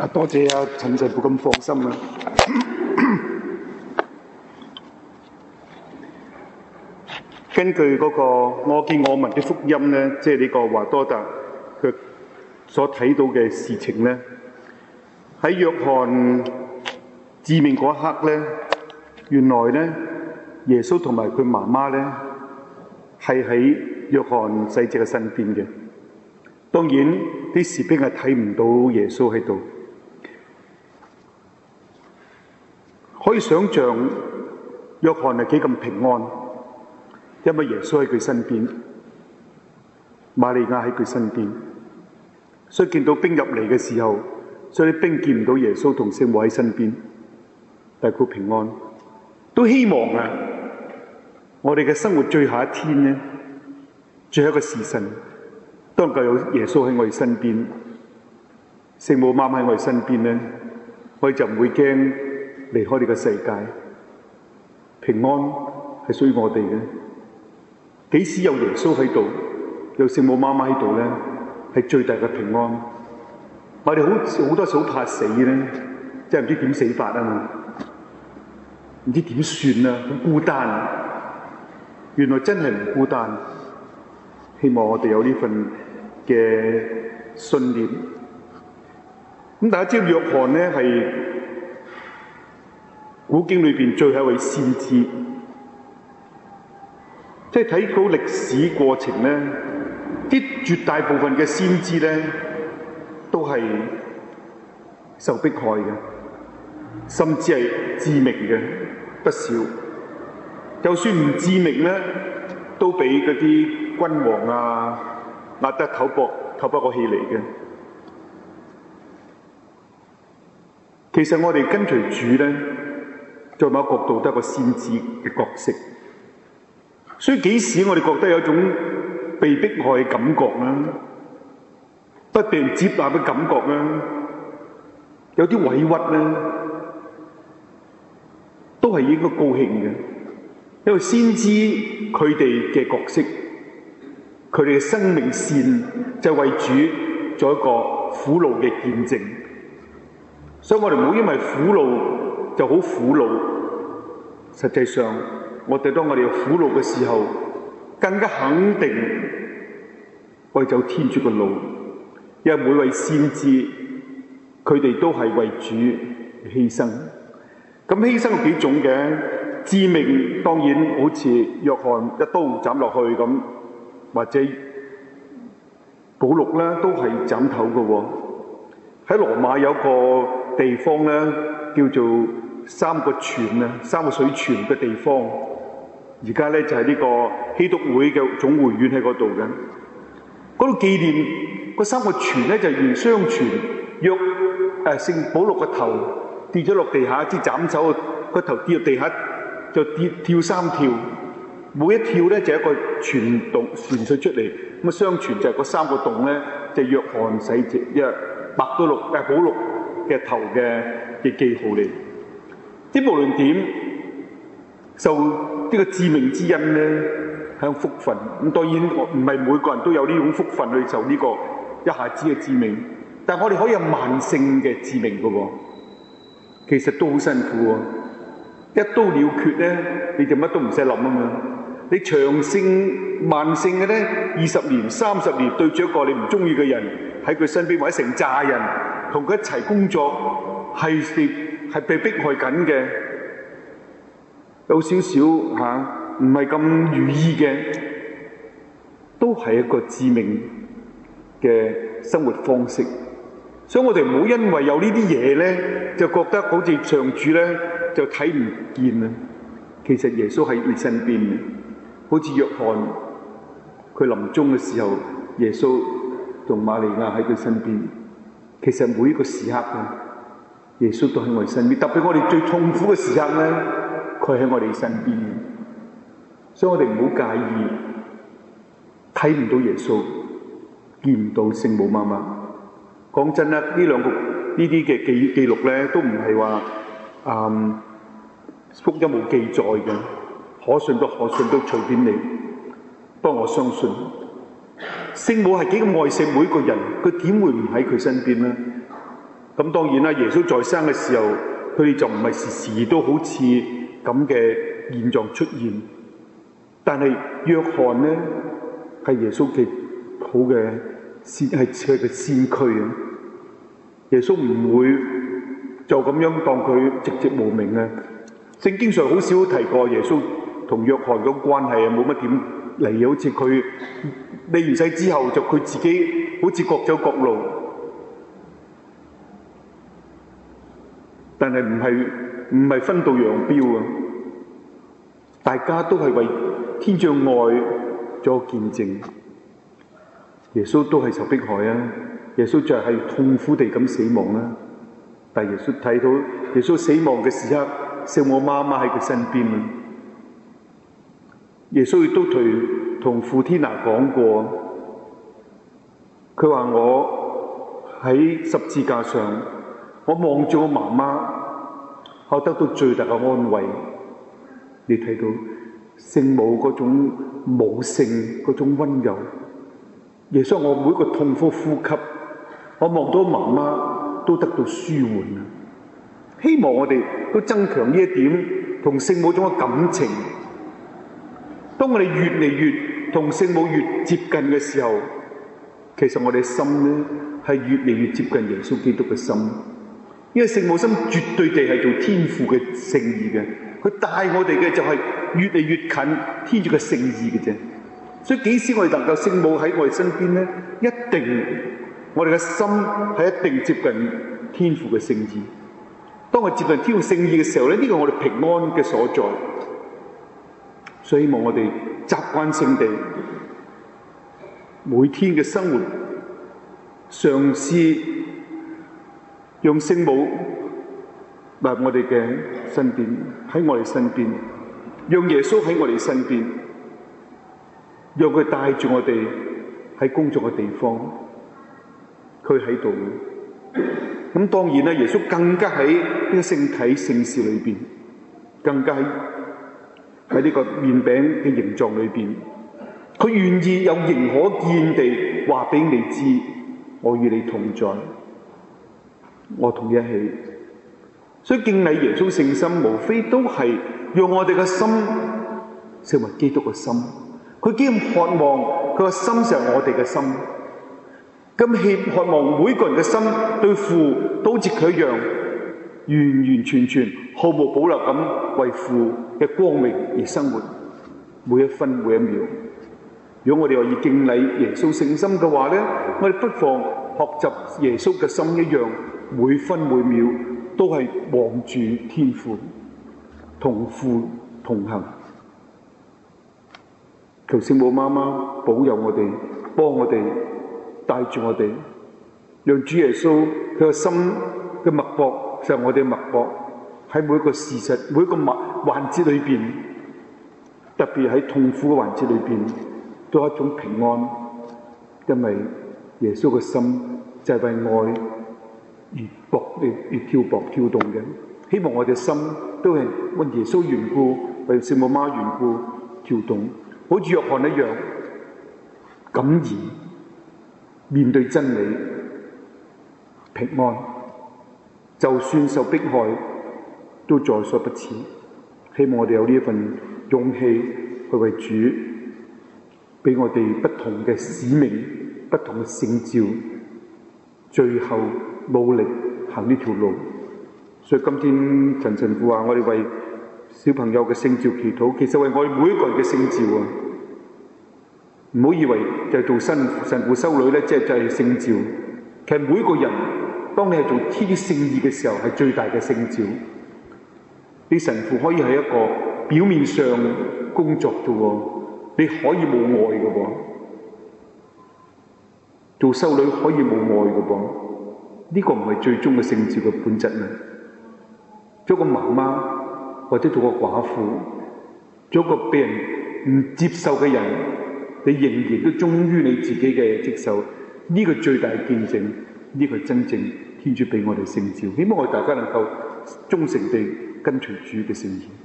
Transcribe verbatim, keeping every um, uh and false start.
啊，多謝啊陳神父咁放心啊。根據嗰個我見我聞的福音咧，即係呢個華多達佢所睇到嘅事情咧，喺約翰致命嗰一刻咧，原來咧耶穌同埋佢媽媽咧係喺約翰洗者嘅身邊嘅。當然啲士兵係睇唔到耶穌喺度，可以想像約翰係幾咁平安，因為耶穌喺佢身邊，瑪利亞喺佢身邊，所以見到兵入嚟嘅時候，所以啲兵見唔到耶穌同聖母喺身邊，但係佢平安。都希望啊，我哋嘅生活最後一天咧，最後一個時辰，都能夠有耶穌喺我哋身邊，聖母媽媽喺我哋身邊咧，我哋就唔會驚離開呢個世界。平安係屬於我哋嘅。幾時有耶穌喺度，有聖母媽媽喺度咧，係最大嘅平安。我哋好好多時好怕死咧，即係唔知點死法啊嘛，唔知點算啊，好孤單。原來真係唔孤單。希望我哋有呢份嘅信念。咁大家知道約翰咧係古經裏邊最後一位先知。即係睇到歷史過程咧，啲絕大部分嘅先知咧都係受迫害嘅，甚至係致命嘅不少。就算唔致命咧，都俾嗰啲君王啊壓得透薄透不過氣嚟嘅。其實我哋跟隨主咧，在某個角度都係個先知嘅角色。所以幾時我哋覺得有一種被迫害嘅感覺啦，不被人接納嘅感覺啦，有啲委屈啦，都係應該高興嘅，因為先知佢哋嘅角色，佢哋嘅生命線就為主做一個苦惱嘅見證。所以我哋唔好因為苦惱就好苦惱，實際上我哋當我哋有苦惱嘅時候，更加肯定我哋走天主嘅路，因為每位先知佢哋都係為主犧牲。咁犧牲有幾種嘅，致命當然好似約翰一刀斬落去咁，或者保祿啦都係斬頭嘅喎。喺羅馬有個地方咧叫做三個泉啊，三個水泉嘅地方。而家咧就係呢個基督會嘅總會院喺嗰度嘅，嗰度紀念嗰三個泉咧就係原相傳，約誒聖保祿個頭跌咗落地下，支斬首個頭跌落地下就跌跳三跳，每一跳咧就係一個泉洞泉水出嚟，咁啊相傳就係嗰三個洞咧就係約翰洗者，因為白到祿誒保祿嘅頭嘅嘅記號嚟。即無論點受呢個致命之恩咧，係福分。咁當然我唔係每個人都有呢種福分去受呢個一下子嘅致命，但係我哋可以有慢性嘅致命嘅喎。其實都好辛苦喎，一刀了決咧，你就乜都唔使諗啊嘛。你長性慢性嘅咧，二十年、三十年對住一個你唔中意嘅人喺佢身邊，或者成紮人同佢一齊工作，係係被迫害緊嘅。有少少嚇唔係咁如意嘅，都係一個致命嘅生活方式。所以我哋唔好因為有呢啲嘢咧，就覺得好似上主咧就睇唔見啊。其實耶穌喺你身邊嘅，好似約翰佢臨終嘅時候，耶穌同瑪利亞喺佢身邊。其實每一個時刻啊，耶穌都喺我哋身邊。特別我哋最痛苦嘅時刻咧，佢喺我哋身邊，所以我哋唔好介意睇唔到耶穌，見唔到聖母媽媽。講真啦，呢兩個呢啲嘅記記錄咧，都唔係話誒福音冇記載嘅，可信都可信，都隨便你。不過我相信聖母係幾咁愛惜每一個人，佢點會唔喺佢身邊咧？咁咁當然啦，耶穌在生嘅時候，佢哋就唔係時時都好似咁嘅現狀出現。但係約翰呢，係耶穌嘅好嘅先，係佢嘅先驅啊！耶穌唔會就咁樣當佢籍籍無名啊！聖經上好少提過耶穌同約翰嘅關係啊，冇乜點嚟，好似佢離完世之後就佢自己好似各走各路。但係唔係唔係分道揚鑣啊！大家都係為天主愛做見證。耶穌都係受迫害啊！耶穌就係痛苦地咁死亡啦。但耶穌睇到耶穌死亡嘅時刻，聖母媽媽喺佢身邊啊！耶穌亦都同同傅天娜講過，佢話我喺十字架上，我望住我媽媽，我得到最大嘅安慰。你睇到聖母嗰種母性嗰種溫柔。耶穌，我每一個痛苦呼吸，我望到媽媽都得到舒緩啊！希望我哋都增強呢一點同聖母種嘅感情。當我哋越嚟越同聖母越接近嘅時候，其實我哋心咧係越嚟越接近耶穌基督嘅心。因為聖母心絕對地係做天父嘅聖意嘅，佢帶我哋嘅就係越嚟越近天主嘅聖意嘅啫。所以幾時我哋能夠聖母喺我哋身邊咧，一定我哋嘅心係一定接近天父嘅聖意。當我接近天父聖意嘅時候咧，呢個係我哋平安嘅所在。所以希望我哋習慣性地每天嘅生活，嘗試用聖母喺我哋嘅身邊，喺我哋身邊，讓耶穌喺我哋身邊，讓佢帶住我哋喺工作嘅地方，佢喺度。咁當然啦，耶穌更加喺呢個聖體聖事裏邊，更加喺喺呢個麵餅嘅形狀裏邊，佢願意有形可見地話俾你知，我與你同在，我同你一起。所以敬禮耶穌聖心，無非都係讓我哋嘅心成為基督嘅心。佢幾咁渴望佢個心成為我哋嘅心，咁渴望每個人嘅心對父都好似佢一樣，完完全全毫無保留咁為父嘅光榮而生活，每一分每一秒。如果我哋話要敬禮耶穌聖心嘅話咧，我哋不妨學習耶穌嘅心一樣，每分每秒都係望住天父，同父同行。求聖母媽媽保佑我哋，幫我哋，帶住我哋，讓主耶穌佢個心嘅脈搏就係我哋嘅脈搏，喺每一個事實、每一個環環節裏邊，特別喺痛苦嘅環節裏邊，都係一種平安，因為耶穌嘅心就係為愛而搏、而跳搏、跳動嘅。希望我哋心都係為耶穌緣故，為聖母媽緣故跳動。好似約翰一樣，敢言面對真理，平安，就算受迫害，都在所不辭。希望我哋有呢一份勇氣去為主，俾我哋不同嘅使命、不同嘅聖召，最後努力行呢條路。所以今天陳神父話：我哋為小朋友嘅聖召祈禱，其實為我哋每一個人嘅聖召啊！唔好以為就係做神神父修女咧，即係就係聖召。其實每一個人，當你係做天主聖意嘅時候，係最大嘅聖召。你神父可以係一個表面上工作啫喎，你可以冇愛嘅喎。做修女可以冇愛嘅噃，呢個唔係最終嘅聖召嘅本質啊！做個媽媽或者做個寡婦，做個被人唔接受嘅人，你仍然都忠於你自己嘅接受，呢個最大嘅見證，呢個真正天主俾我哋聖召。希望我哋大家能夠忠誠地跟隨主嘅聖言。